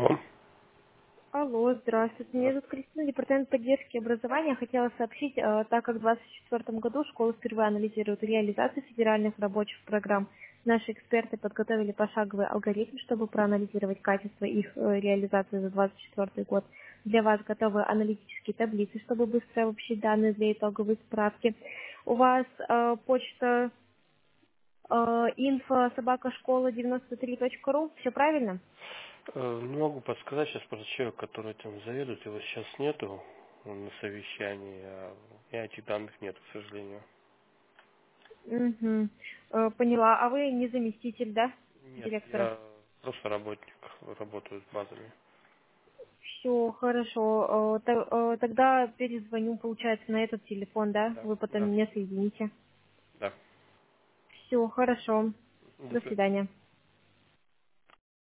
Алло. Алло, здравствуйте. Меня зовут Кристина, департамент поддержки и образования. Хотела сообщить, так как в 2024 году школа впервые анализирует реализацию федеральных рабочих программ. Наши эксперты подготовили пошаговый алгоритм, чтобы проанализировать качество их реализации за 2024 год. Для вас готовы аналитические таблицы, чтобы быстро обобщить данные для итоговой справки. У вас почта info@школа93.ru. Все правильно? Не могу подсказать, сейчас просто человек, который там заведует, его сейчас нету, он на совещании, а у меня этих данных нет, к сожалению. Угу. Поняла. А вы не заместитель, да, Нет, директора? я просто работник, работаю с базами. Все, хорошо. Тогда перезвоню, получается, на этот телефон, да? Да, Вы потом да, меня соедините. да. Все, хорошо. До До свидания. свидания.